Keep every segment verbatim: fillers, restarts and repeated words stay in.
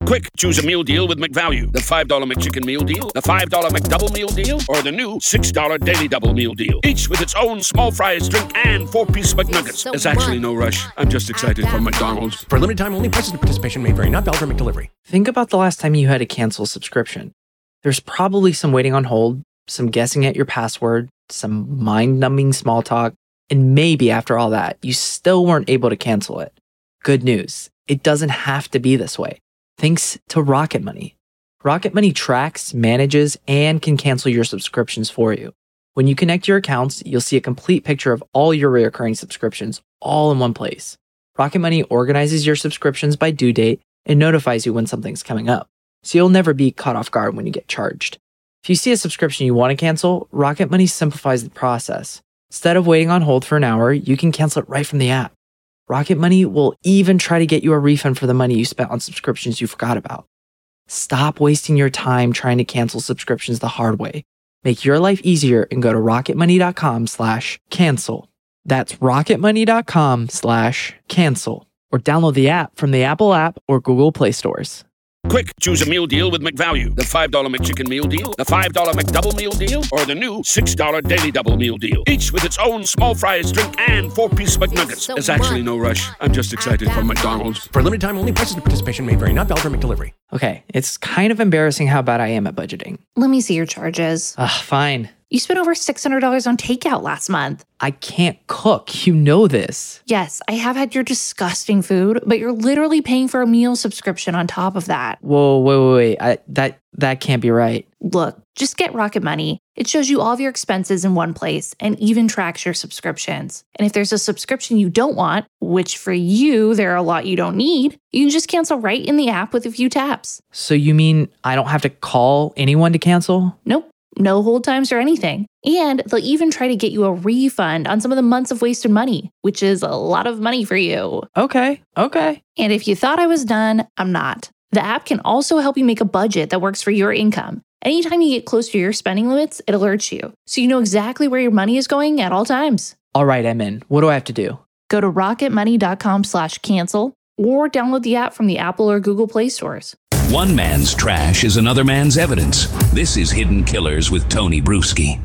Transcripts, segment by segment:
Quick, choose a meal deal with McValue. The five dollar McChicken meal deal, the five dollar McDouble meal deal, or the new six dollar Daily Double meal deal. Each with its own small fries, drink, and four-piece McNuggets. There's actually no rush. I'm just excited for McDonald's. For limited time only, prices and participation may vary. Not valid for McDelivery. Think about the last time you had to cancel a subscription. There's probably some waiting on hold, some guessing at your password, some mind-numbing small talk, and maybe after all that, you still weren't able to cancel it. Good news. It doesn't have to be this way. Thanks to Rocket Money. Rocket Money tracks, manages, and can cancel your subscriptions for you. When you connect your accounts, you'll see a complete picture of all your recurring subscriptions all in one place. Rocket Money organizes your subscriptions by due date and notifies you when something's coming up, so you'll never be caught off guard when you get charged. If you see a subscription you want to cancel, Rocket Money simplifies the process. Instead of waiting on hold for an hour, you can cancel it right from the app. Rocket Money will even try to get you a refund for the money you spent on subscriptions you forgot about. Stop wasting your time trying to cancel subscriptions the hard way. Make your life easier and go to rocketmoney.com slash cancel. That's rocketmoney.com slash cancel. Or download the app from the Apple app or Google Play stores. Quick, choose a meal deal with McValue. The five dollar McChicken meal deal, the five dollar McDouble meal deal, or the new six dollar Daily Double meal deal. Each with its own small fries, drink, and four-piece McNuggets. There's actually no rush. I'm just excited for McDonald's. For limited time only, prices and participation may vary. Not valid for McDelivery. Okay, it's kind of embarrassing how bad I am at budgeting. Let me see your charges. Ugh, fine. You spent over six hundred dollars on takeout last month. I can't cook. You know this. Yes, I have had your disgusting food, but you're literally paying for a meal subscription on top of that. Whoa, wait, wait, wait. I, that, that can't be right. Look, just get Rocket Money. It shows you all of your expenses in one place and even tracks your subscriptions. And if there's a subscription you don't want, which for you, there are a lot you don't need, you can just cancel right in the app with a few taps. So you mean I don't have to call anyone to cancel? Nope. No hold times or anything. And they'll even try to get you a refund on some of the months of wasted money, which is a lot of money for you. Okay, okay. And if you thought I was done, I'm not. The app can also help you make a budget that works for your income. Anytime you get close to your spending limits, it alerts you, so you know exactly where your money is going at all times. All right, I'm in. What do I have to do? Go to rocketmoney.com slash cancel or download the app from the Apple or Google Play stores. One man's trash is another man's evidence. This is Hidden Killers with Tony Bruschi.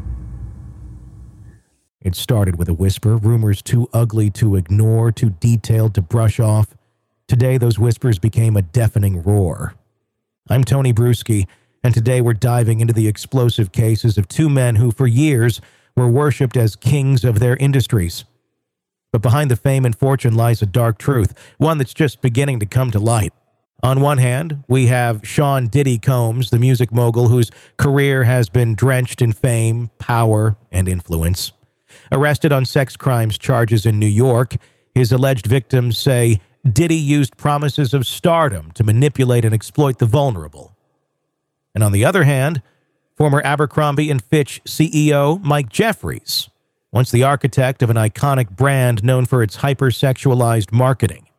It started with a whisper, rumors too ugly to ignore, too detailed to brush off. Today, those whispers became a deafening roar. I'm Tony Bruschi, and today we're diving into the explosive cases of two men who, for years, were worshipped as kings of their industries. But behind the fame and fortune lies a dark truth, one that's just beginning to come to light. On one hand, we have Sean Diddy Combs, the music mogul whose career has been drenched in fame, power, and influence. Arrested on sex crimes charges in New York, his alleged victims say Diddy used promises of stardom to manipulate and exploit the vulnerable. And on the other hand, former Abercrombie and Fitch C E O Mike Jeffries, once the architect of an iconic brand known for its hypersexualized marketing.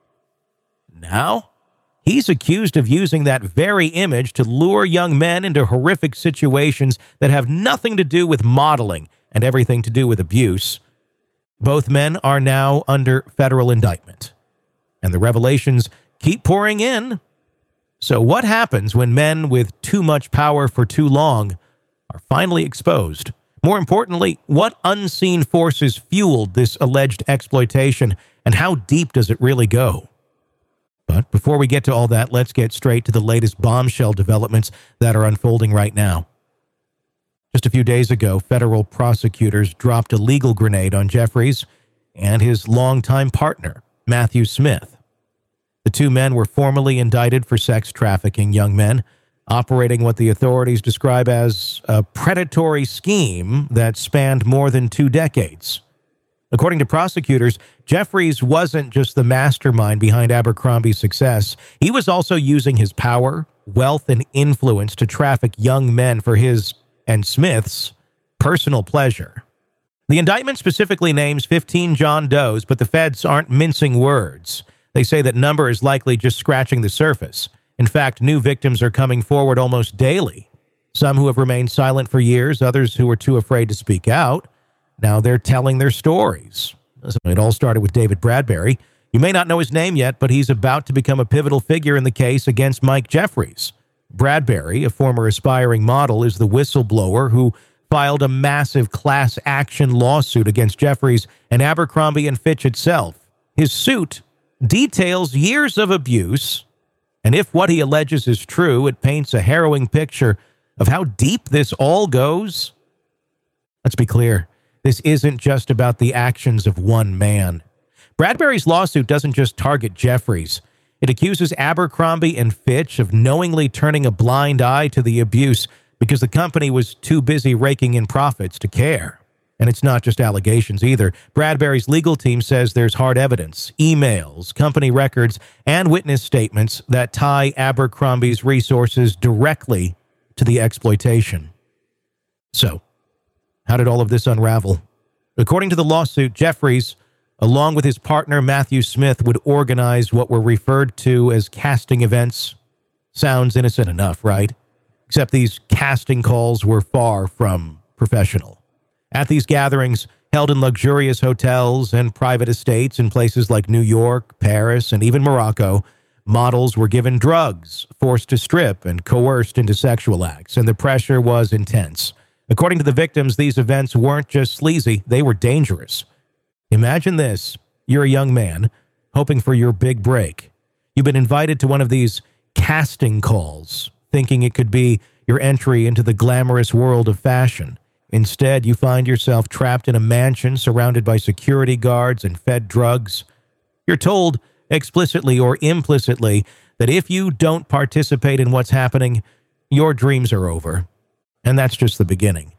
Now, he's accused of using that very image to lure young men into horrific situations that have nothing to do with modeling and everything to do with abuse. Both men are now under federal indictment, and the revelations keep pouring in. So what happens when men with too much power for too long are finally exposed? More importantly, what unseen forces fueled this alleged exploitation, and how deep does it really go? But before we get to all that, let's get straight to the latest bombshell developments that are unfolding right now. Just a few days ago, federal prosecutors dropped a legal grenade on Jeffries and his longtime partner, Matthew Smith. The two men were formally indicted for sex trafficking young men, operating what the authorities describe as a predatory scheme that spanned more than two decades. According to prosecutors, Jeffries wasn't just the mastermind behind Abercrombie's success. He was also using his power, wealth, and influence to traffic young men for his, and Smith's, personal pleasure. The indictment specifically names fifteen John Does, but the feds aren't mincing words. They say that number is likely just scratching the surface. In fact, new victims are coming forward almost daily. Some who have remained silent for years, others who were too afraid to speak out. Now they're telling their stories. It all started with David Bradbury. You may not know his name yet, but he's about to become a pivotal figure in the case against Mike Jeffries. Bradbury, a former aspiring model, is the whistleblower who filed a massive class action lawsuit against Jeffries and Abercrombie and Fitch itself. His suit details years of abuse, and if what he alleges is true, it paints a harrowing picture of how deep this all goes. Let's be clear, this isn't just about the actions of one man. Bradbury's lawsuit doesn't just target Jeffries. It accuses Abercrombie and Fitch of knowingly turning a blind eye to the abuse because the company was too busy raking in profits to care. And it's not just allegations either. Bradbury's legal team says there's hard evidence, emails, company records, and witness statements that tie Abercrombie's resources directly to the exploitation. So, how did all of this unravel? According to the lawsuit, Jeffries, along with his partner Matthew Smith, would organize what were referred to as casting events. Sounds innocent enough, right? Except these casting calls were far from professional. At these gatherings, held in luxurious hotels and private estates in places like New York, Paris, and even Morocco, models were given drugs, forced to strip, and coerced into sexual acts, and the pressure was intense. According to the victims, these events weren't just sleazy, they were dangerous. Imagine this. You're a young man, hoping for your big break. You've been invited to one of these casting calls, thinking it could be your entry into the glamorous world of fashion. Instead, you find yourself trapped in a mansion surrounded by security guards and fed drugs. You're told, explicitly or implicitly, that if you don't participate in what's happening, your dreams are over. And that's just the beginning.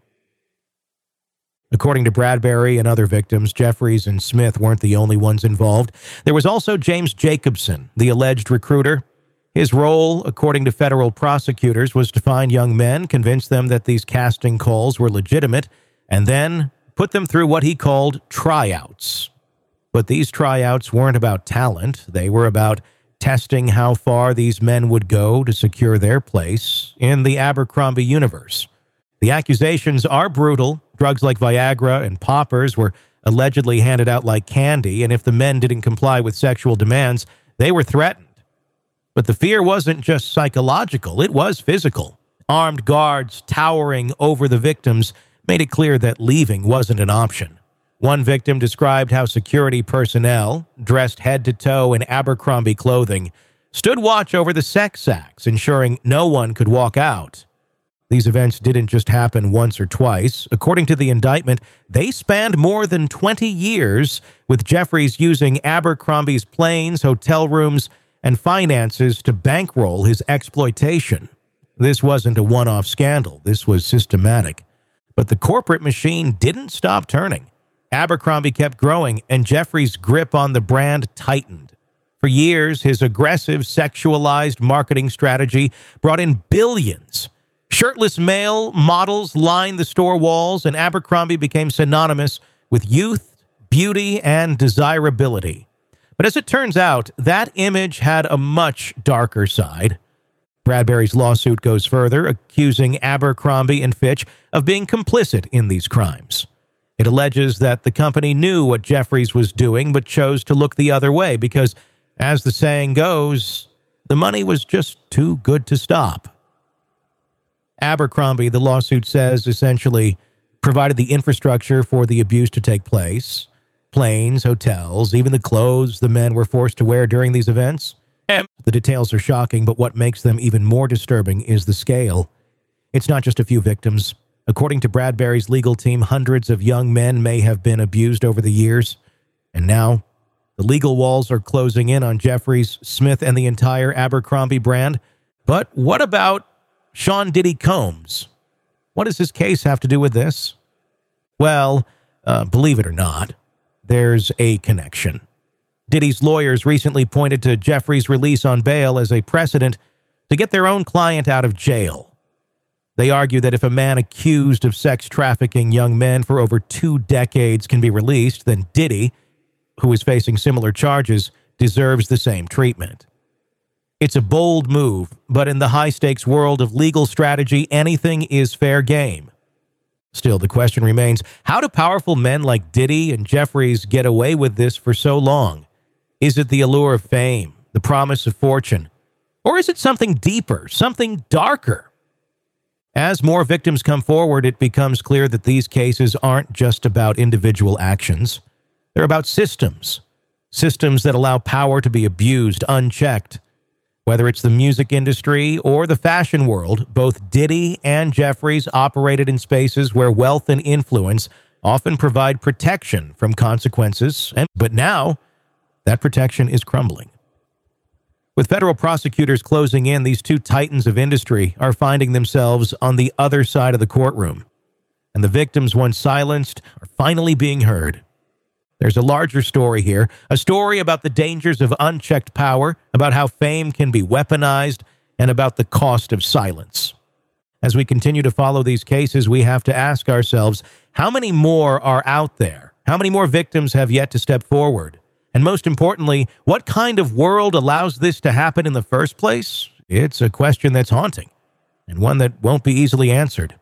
According to Bradbury and other victims, Jeffries and Smith weren't the only ones involved. There was also James Jacobson, the alleged recruiter. His role, according to federal prosecutors, was to find young men, convince them that these casting calls were legitimate, and then put them through what he called tryouts. But these tryouts weren't about talent. They were about testing how far these men would go to secure their place in the Abercrombie universe. The accusations are brutal. Drugs like Viagra and poppers were allegedly handed out like candy, and if the men didn't comply with sexual demands, they were threatened. But the fear wasn't just psychological, it was physical. Armed guards towering over the victims made it clear that leaving wasn't an option. One victim described how security personnel, dressed head to toe in Abercrombie clothing, stood watch over the sex acts, ensuring no one could walk out. These events didn't just happen once or twice. According to the indictment, they spanned more than twenty years, with Jeffries using Abercrombie's planes, hotel rooms, and finances to bankroll his exploitation. This wasn't a one-off scandal. This was systematic. But the corporate machine didn't stop turning. Abercrombie kept growing, and Jeffries' grip on the brand tightened. For years, his aggressive, sexualized marketing strategy brought in billions. Shirtless male models lined the store walls, and Abercrombie became synonymous with youth, beauty, and desirability. But as it turns out, that image had a much darker side. Bradbury's lawsuit goes further, accusing Abercrombie and Fitch of being complicit in these crimes. It alleges that the company knew what Jeffries was doing but chose to look the other way because, as the saying goes, the money was just too good to stop. Abercrombie, the lawsuit says, essentially provided the infrastructure for the abuse to take place. Planes, hotels, even the clothes the men were forced to wear during these events. The details are shocking, but what makes them even more disturbing is the scale. It's not just a few victims. According to Bradbury's legal team, hundreds of young men may have been abused over the years. And now, the legal walls are closing in on Jeffries, Smith, and the entire Abercrombie brand. But what about Sean Diddy Combs? What does his case have to do with this? Well, uh, believe it or not, there's a connection. Diddy's lawyers recently pointed to Jeffries' release on bail as a precedent to get their own client out of jail. They argue that if a man accused of sex trafficking young men for over two decades can be released, then Diddy, who is facing similar charges, deserves the same treatment. It's a bold move, but in the high-stakes world of legal strategy, anything is fair game. Still, the question remains, how do powerful men like Diddy and Jeffries get away with this for so long? Is it the allure of fame, the promise of fortune? Or is it something deeper, something darker? As more victims come forward, it becomes clear that these cases aren't just about individual actions. They're about systems. Systems that allow power to be abused unchecked. Whether it's the music industry or the fashion world, both Diddy and Jeffries operated in spaces where wealth and influence often provide protection from consequences, and, but now that protection is crumbling. With federal prosecutors closing in, these two titans of industry are finding themselves on the other side of the courtroom, and the victims once silenced are finally being heard. There's a larger story here, a story about the dangers of unchecked power, about how fame can be weaponized, and about the cost of silence. As we continue to follow these cases, we have to ask ourselves, how many more are out there? How many more victims have yet to step forward? And most importantly, what kind of world allows this to happen in the first place? It's a question that's haunting, and one that won't be easily answered.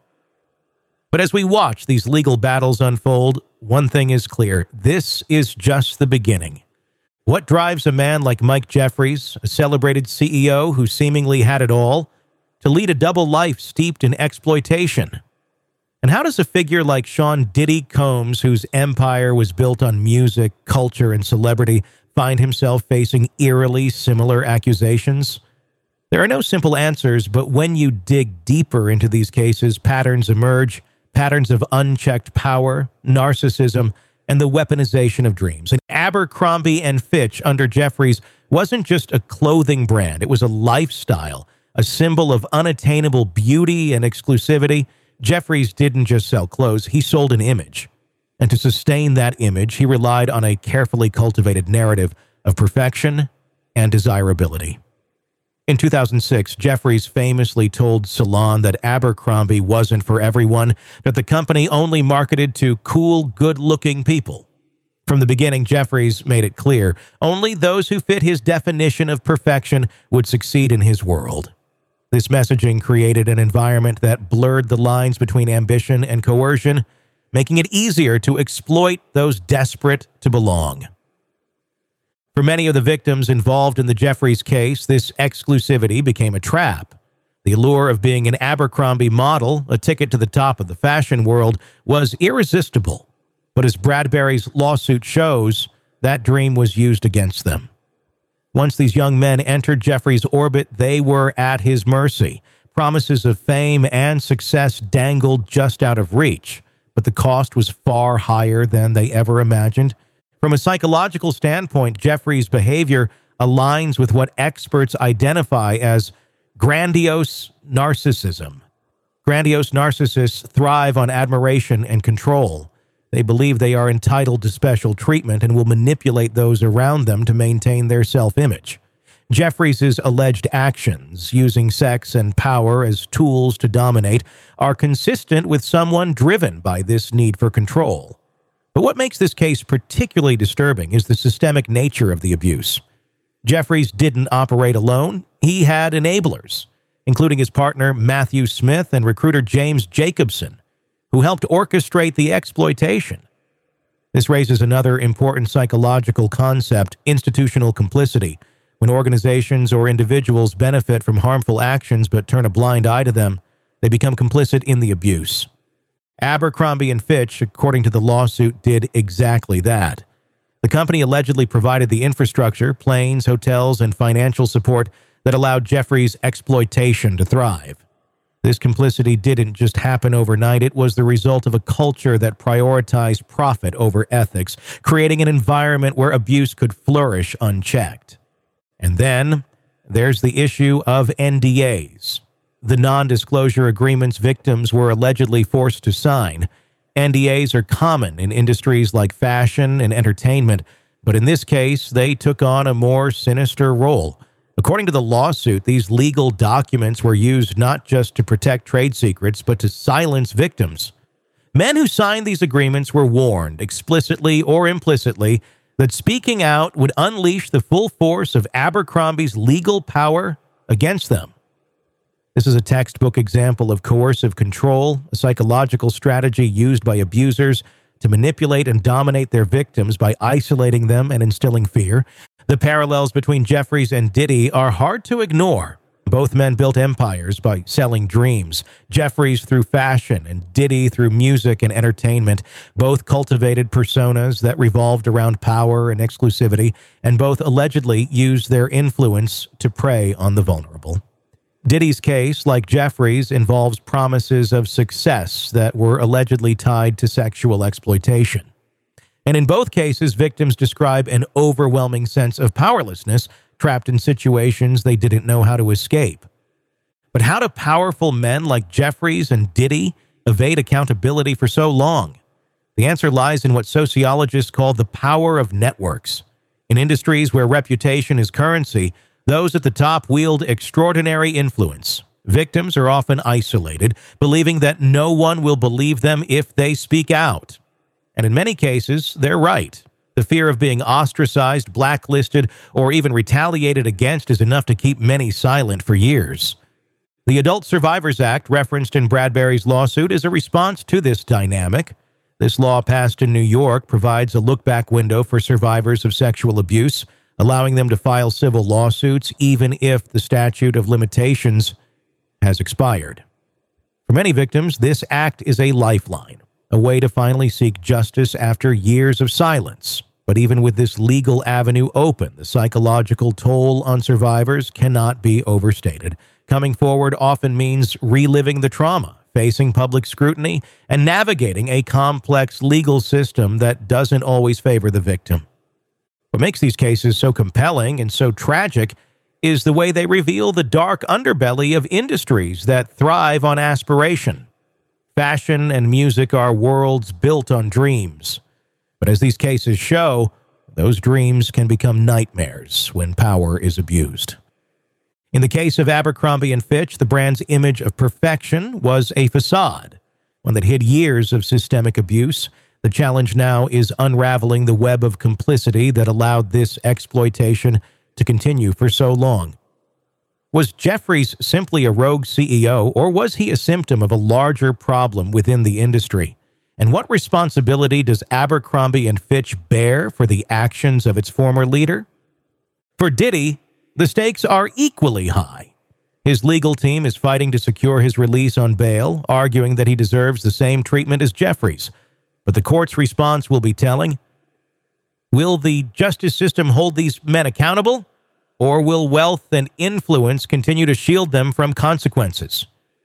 But as we watch these legal battles unfold, one thing is clear. This is just the beginning. What drives a man like Mike Jeffries, a celebrated C E O who seemingly had it all, to lead a double life steeped in exploitation? And how does a figure like Sean Diddy Combs, whose empire was built on music, culture, and celebrity, find himself facing eerily similar accusations? There are no simple answers, but when you dig deeper into these cases, patterns emerge. Patterns of unchecked power, narcissism, and the weaponization of dreams. And Abercrombie and Fitch under Jeffries wasn't just a clothing brand. It was a lifestyle, a symbol of unattainable beauty and exclusivity. Jeffries didn't just sell clothes, he sold an image. And to sustain that image, he relied on a carefully cultivated narrative of perfection and desirability. In two thousand six, Jeffries famously told Salon that Abercrombie wasn't for everyone, that the company only marketed to cool, good-looking people. From the beginning, Jeffries made it clear only those who fit his definition of perfection would succeed in his world. This messaging created an environment that blurred the lines between ambition and coercion, making it easier to exploit those desperate to belong. For many of the victims involved in the Jeffries case, this exclusivity became a trap. The allure of being an Abercrombie model, a ticket to the top of the fashion world, was irresistible. But as Bradbury's lawsuit shows, that dream was used against them. Once these young men entered Jeffries' orbit, they were at his mercy. Promises of fame and success dangled just out of reach, but the cost was far higher than they ever imagined. From a psychological standpoint, Jeffries' behavior aligns with what experts identify as grandiose narcissism. Grandiose narcissists thrive on admiration and control. They believe they are entitled to special treatment and will manipulate those around them to maintain their self-image. Jeffries' alleged actions, using sex and power as tools to dominate, are consistent with someone driven by this need for control. But what makes this case particularly disturbing is the systemic nature of the abuse. Jeffries didn't operate alone. He had enablers, including his partner Matthew Smith and recruiter James Jacobson, who helped orchestrate the exploitation. This raises another important psychological concept, institutional complicity. When organizations or individuals benefit from harmful actions but turn a blind eye to them, they become complicit in the abuse. Abercrombie and Fitch, according to the lawsuit, did exactly that. The company allegedly provided the infrastructure, planes, hotels, and financial support that allowed Jeffries' exploitation to thrive. This complicity didn't just happen overnight. It was the result of a culture that prioritized profit over ethics, creating an environment where abuse could flourish unchecked. And then there's the issue of N D As. The non-disclosure agreements victims were allegedly forced to sign. N D As are common in industries like fashion and entertainment, but in this case, they took on a more sinister role. According to the lawsuit, these legal documents were used not just to protect trade secrets, but to silence victims. Men who signed these agreements were warned, explicitly or implicitly, that speaking out would unleash the full force of Abercrombie's legal power against them. This is a textbook example of coercive control, a psychological strategy used by abusers to manipulate and dominate their victims by isolating them and instilling fear. The parallels between Jeffries and Diddy are hard to ignore. Both men built empires by selling dreams. Jeffries through fashion and Diddy through music and entertainment. Both cultivated personas that revolved around power and exclusivity, and both allegedly used their influence to prey on the vulnerable. Diddy's case, like Jeffries', involves promises of success that were allegedly tied to sexual exploitation. And in both cases, victims describe an overwhelming sense of powerlessness, trapped in situations they didn't know how to escape. But how do powerful men like Jeffries and Diddy evade accountability for so long? The answer lies in what sociologists call the power of networks. In industries where reputation is currency, those at the top wield extraordinary influence. Victims are often isolated, believing that no one will believe them if they speak out. And in many cases, they're right. The fear of being ostracized, blacklisted, or even retaliated against is enough to keep many silent for years. The Adult Survivors Act, referenced in Bradbury's lawsuit, is a response to this dynamic. This law, passed in New York, provides a look-back window for survivors of sexual abuse, allowing them to file civil lawsuits even if the statute of limitations has expired. For many victims, this act is a lifeline, a way to finally seek justice after years of silence. But even with this legal avenue open, the psychological toll on survivors cannot be overstated. Coming forward often means reliving the trauma, facing public scrutiny, and navigating a complex legal system that doesn't always favor the victim. What makes these cases so compelling and so tragic is the way they reveal the dark underbelly of industries that thrive on aspiration. Fashion and music are worlds built on dreams. But as these cases show, those dreams can become nightmares when power is abused. In the case of Abercrombie and Fitch, the brand's image of perfection was a facade, one that hid years of systemic abuse. The challenge now is unraveling the web of complicity that allowed this exploitation to continue for so long. Was Jeffries simply a rogue C E O, or was he a symptom of a larger problem within the industry? And what responsibility does Abercrombie and Fitch bear for the actions of its former leader? For Diddy, the stakes are equally high. His legal team is fighting to secure his release on bail, arguing that he deserves the same treatment as Jeffries. But the court's response will be telling. Will the justice system hold these men accountable, or will wealth and influence continue to shield them from consequences?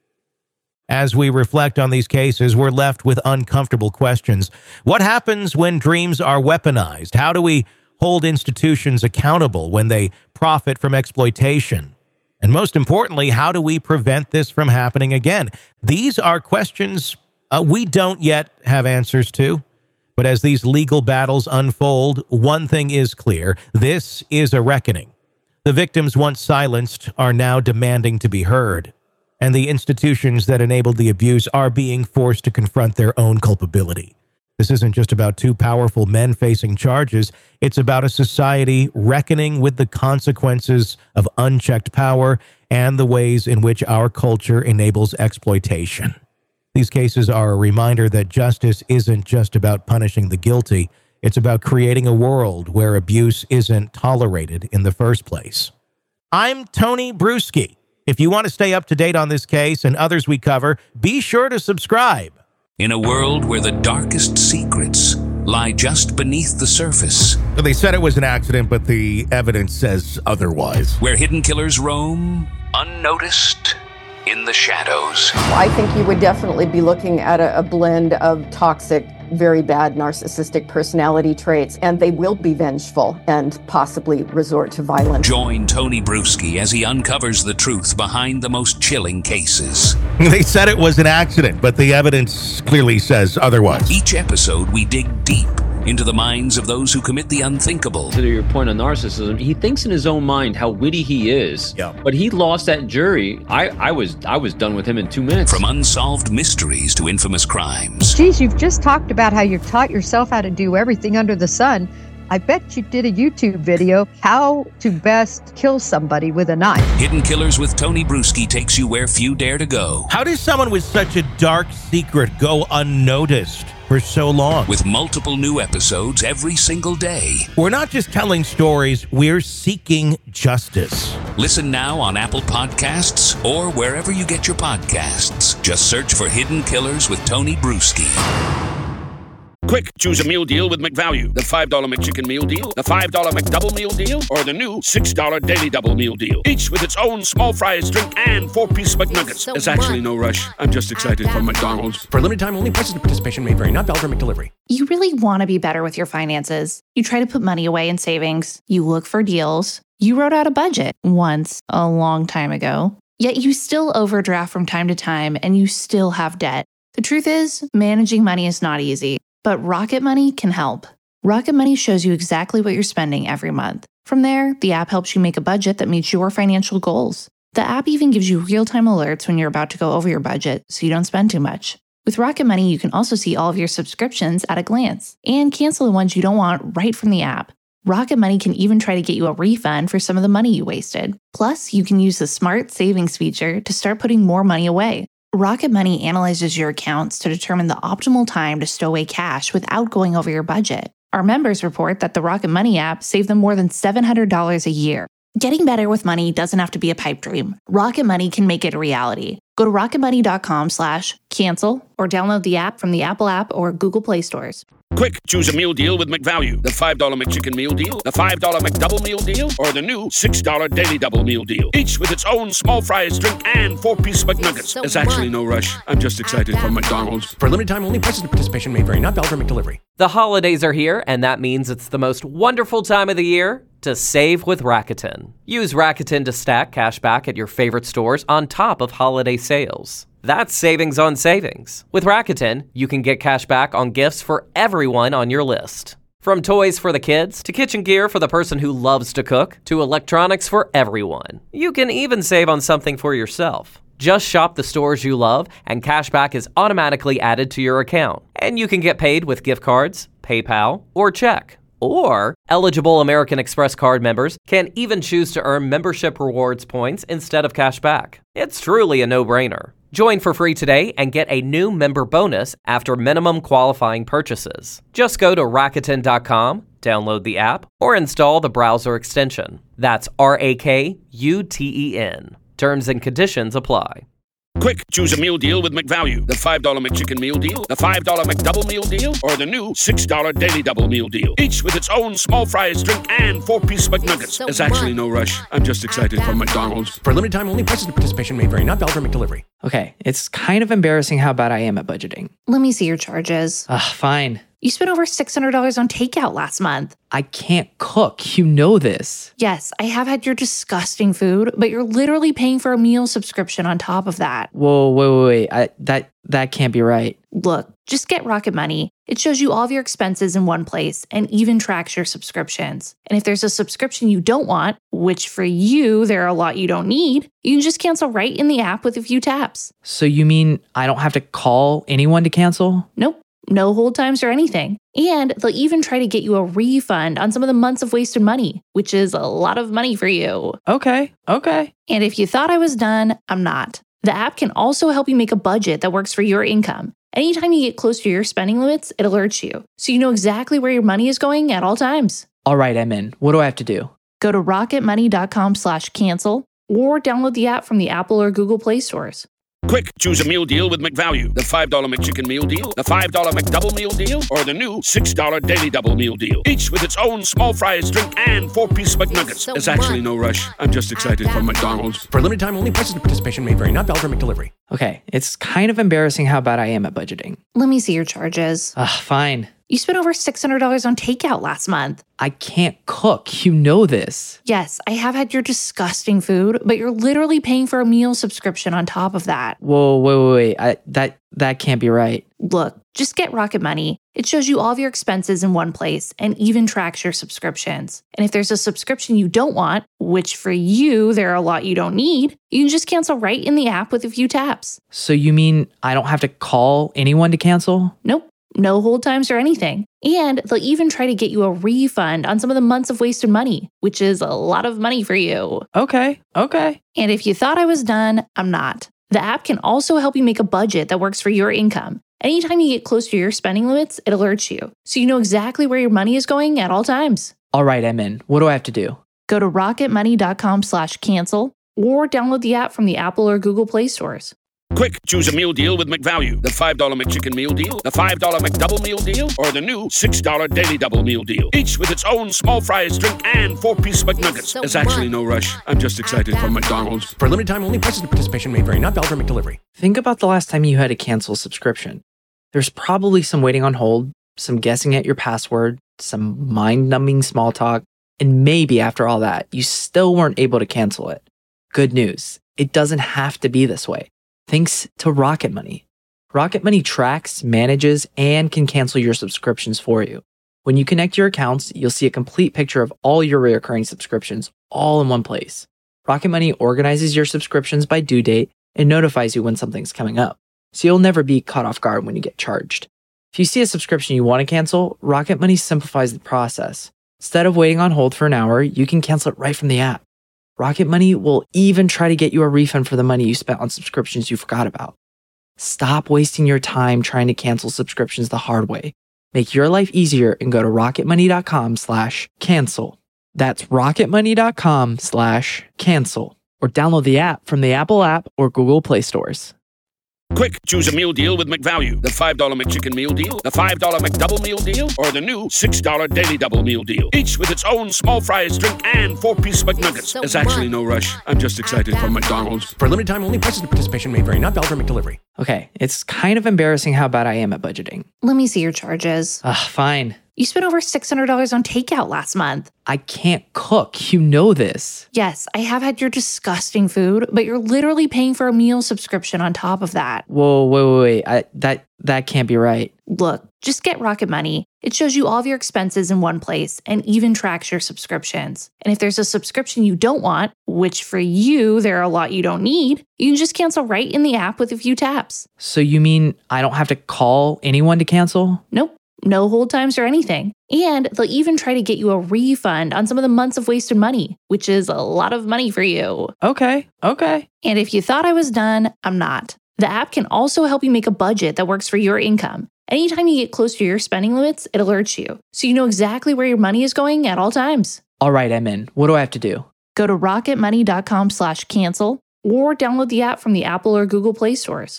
As we reflect on these cases, we're left with uncomfortable questions. What happens when dreams are weaponized? How do we hold institutions accountable when they profit from exploitation? And most importantly, how do we prevent this from happening again? These are questions uh, we don't yet have answers to. But as these legal battles unfold, one thing is clear. This is a reckoning. The victims once silenced are now demanding to be heard. And the institutions that enabled the abuse are being forced to confront their own culpability. This isn't just about two powerful men facing charges. It's about a society reckoning with the consequences of unchecked power and the ways in which our culture enables exploitation. These cases are a reminder that justice isn't just about punishing the guilty. It's about creating a world where abuse isn't tolerated in the first place. I'm Tony Bruschi. If you want to stay up to date on this case and others we cover, be sure to subscribe. In a world where the darkest secrets lie just beneath the surface. They said it was an accident, but the evidence says otherwise. Where hidden killers roam, unnoticed, in the shadows. I think you would definitely be looking at a, a blend of toxic, very bad narcissistic personality traits, and they will be vengeful and possibly resort to violence. Join Tony Bruschi as he uncovers the truth behind the most chilling cases. They said it was an accident, but the evidence clearly says otherwise. Each episode, we dig deep into the minds of those who commit the unthinkable. To your point on narcissism, he thinks in his own mind how witty he is. Yeah. But he lost that jury. I, I was I was done with him in two minutes. From unsolved mysteries to infamous crimes. Geez, you've just talked about how you've taught yourself how to do everything under the sun. I bet you did a YouTube video, how to best kill somebody with a knife. Hidden Killers with Tony Bruschi takes you where few dare to go. How does someone with such a dark secret go unnoticed? for so long. With multiple new episodes every single day. We're not just telling stories, we're seeking justice. Listen now on Apple Podcasts or wherever you get your podcasts. Just search for Hidden Killers with Tony Bruschi. Quick, choose a meal deal with McValue. The five dollar McChicken meal deal, the five dollar McDouble meal deal, or the new six dollar Daily Double meal deal. Each with its own small fries, drink, and four-piece McNuggets. There's actually no rush. I'm just excited for McDonald's. For limited time only, prices and participation may vary. Not valid for McDelivery. You really want to be better with your finances. You try to put money away in savings. You look for deals. You wrote out a budget once, a long time ago. Yet you still overdraft from time to time and you still have debt. The truth is, managing money is not easy. But Rocket Money can help. Rocket Money shows you exactly what you're spending every month. From there, the app helps you make a budget that meets your financial goals. The app even gives you real-time alerts when you're about to go over your budget so you don't spend too much. With Rocket Money, you can also see all of your subscriptions at a glance and cancel the ones you don't want right from the app. Rocket Money can even try to get you a refund for some of the money you wasted. Plus, you can use the Smart Savings feature to start putting more money away. Rocket Money analyzes your accounts to determine the optimal time to stow away cash without going over your budget. Our members report that the Rocket Money app saved them more than seven hundred dollars a year. Getting better with money doesn't have to be a pipe dream. Rocket Money can make it a reality. Go to rocketmoney.com slash cancel or download the app from the Apple app or Google Play stores. Quick, choose a meal deal with McValue. The five dollar McChicken meal deal, the five dollar McDouble meal deal, or the new six dollar Daily Double meal deal. Each with its own small fries, drink, and four-piece McNuggets. There's actually no rush. I'm just excited for McDonald's. For limited time only, prices and participation may vary. Not valid for McDelivery. The holidays are here, and that means it's the most wonderful time of the year to save with Rakuten. Use Rakuten to stack cash back at your favorite stores on top of holiday sales. That's savings on savings. With Rakuten, you can get cash back on gifts for everyone on your list. From toys for the kids, to kitchen gear for the person who loves to cook, to electronics for everyone. You can even save on something for yourself. Just shop the stores you love, and cash back is automatically added to your account. And you can get paid with gift cards, PayPal, or check. Or, eligible American Express card members can even choose to earn membership rewards points instead of cash back. It's truly a no-brainer. Join for free today and get a new member bonus after minimum qualifying purchases. Just go to Rakuten dot com, download the app, or install the browser extension. That's R A K U T E N. Terms and conditions apply. Quick, choose a meal deal with McValue. The five dollar McChicken meal deal, the five dollar McDouble meal deal, or the new six dollar Daily Double meal deal. Each with its own small fries, drink, and four-piece McNuggets. There's actually no rush. I'm just excited for McDonald's. For limited time only, prices and participation may vary. Not valid for McDelivery. Okay, it's kind of embarrassing how bad I am at budgeting. Let me see your charges. Ugh, fine. You spent over six hundred dollars on takeout last month. I can't cook. You know this. Yes, I have had your disgusting food, but you're literally paying for a meal subscription on top of that. Whoa, wait, wait, wait. I, that, that can't be right. Look, just get Rocket Money. It shows you all of your expenses in one place and even tracks your subscriptions. And if there's a subscription you don't want, which for you, there are a lot you don't need, you can just cancel right in the app with a few taps. So you mean I don't have to call anyone to cancel? Nope. No hold times or anything. And they'll even try to get you a refund on some of the months of wasted money, which is a lot of money for you. Okay, okay. And if you thought I was done, I'm not. The app can also help you make a budget that works for your income. Anytime you get close to your spending limits, it alerts you, so you know exactly where your money is going at all times. All right, I'm in. What do I have to do? Go to rocketmoney.com slash cancel or download the app from the Apple or Google Play stores. Quick, choose a meal deal with McValue. The five dollar McChicken meal deal, the five dollar McDouble meal deal, or the new six dollar Daily Double meal deal. Each with its own small fries, drink, and four-piece McNuggets. There's actually no rush. I'm just excited for McDonald's. For limited time only, prices and participation may vary. Not valid for McDelivery. Okay, it's kind of embarrassing how bad I am at budgeting. Let me see your charges. Ugh, fine. You spent over six hundred dollars on takeout last month. I can't cook. You know this. Yes, I have had your disgusting food, but you're literally paying for a meal subscription on top of that. Whoa, wait, wait, wait. I, that, that can't be right. Look, just get Rocket Money. It shows you all of your expenses in one place and even tracks your subscriptions. And if there's a subscription you don't want, which for you, there are a lot you don't need, you can just cancel right in the app with a few taps. So you mean I don't have to call anyone to cancel? Nope. No hold times or anything. And they'll even try to get you a refund on some of the months of wasted money, which is a lot of money for you. Okay, okay. And if you thought I was done, I'm not. The app can also help you make a budget that works for your income. Anytime you get close to your spending limits, it alerts you, so you know exactly where your money is going at all times. All right, I'm in. What do I have to do? Go to rocketmoney.com slash cancel or download the app from the Apple or Google Play stores. Quick, choose a meal deal with McValue. The five dollar McChicken meal deal, the five dollar McDouble meal deal, or the new six dollar Daily Double meal deal. Each with its own small fries, drink, and four-piece McNuggets. There's actually no rush. I'm just excited for McDonald's. For limited time only, prices and participation may vary. Not valid for McDelivery. Think about the last time you had to cancel a subscription. There's probably some waiting on hold, some guessing at your password, some mind-numbing small talk, and maybe after all that, you still weren't able to cancel it. Good news. It doesn't have to be this way. Thanks to Rocket Money. Rocket Money tracks, manages, and can cancel your subscriptions for you. When you connect your accounts, you'll see a complete picture of all your recurring subscriptions all in one place. Rocket Money organizes your subscriptions by due date and notifies you when something's coming up, so you'll never be caught off guard when you get charged. If you see a subscription you want to cancel, Rocket Money simplifies the process. Instead of waiting on hold for an hour, you can cancel it right from the app. Rocket Money will even try to get you a refund for the money you spent on subscriptions you forgot about. Stop wasting your time trying to cancel subscriptions the hard way. Make your life easier and go to rocketmoney.com slash cancel. That's rocketmoney.com slash cancel. Or download the app from the Apple app or Google Play stores. Quick, choose a meal deal with McValue. The five dollar McChicken meal deal, the five dollar McDouble meal deal, or the new six dollar Daily Double meal deal. Each with its own small fries, drink, and four-piece McNuggets. There's actually no rush. I'm just excited for McDonald's. For limited time only, prices and participation may vary. Not valid for McDelivery. Okay, it's kind of embarrassing how bad I am at budgeting. Let me see your charges. Ugh, fine. You spent over six hundred dollars on takeout last month. I can't cook. You know this. Yes, I have had your disgusting food, but you're literally paying for a meal subscription on top of that. Whoa, wait, wait, wait. I, that, that can't be right. Look, just get Rocket Money. It shows you all of your expenses in one place and even tracks your subscriptions. And if there's a subscription you don't want, which for you, there are a lot you don't need, you can just cancel right in the app with a few taps. So you mean I don't have to call anyone to cancel? Nope. No hold times or anything. And they'll even try to get you a refund on some of the months of wasted money, which is a lot of money for you. Okay, okay. And if you thought I was done, I'm not. The app can also help you make a budget that works for your income. Anytime you get close to your spending limits, it alerts you, so you know exactly where your money is going at all times. All right, I'm in. What do I have to do? Go to rocketmoney.com slash cancel or download the app from the Apple or Google Play stores.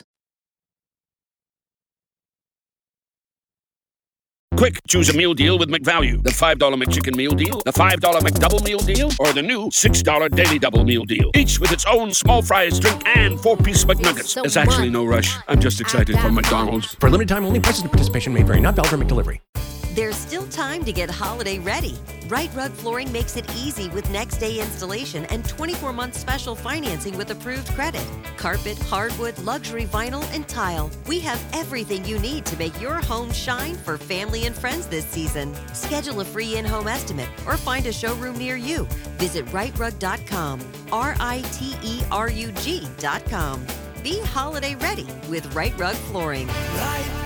Quick, choose a meal deal with McValue. The five dollar McChicken meal deal, the five dollar McDouble meal deal, or the new six dollar Daily Double meal deal. Each with its own small fries, drink, and four-piece McNuggets. There's actually no rush. I'm just excited for McDonald's. For limited time only, prices and participation may vary. Not valid for McDelivery. There's still time to get holiday ready. Right Rug Flooring makes it easy with next day installation and twenty-four month special financing with approved credit. Carpet, hardwood, luxury vinyl, and tile. We have everything you need to make your home shine for family and friends this season. Schedule a free in-home estimate or find a showroom near you. Visit right rug dot com, R I T E R U G dot com. Be holiday ready with Right Rug Flooring. Right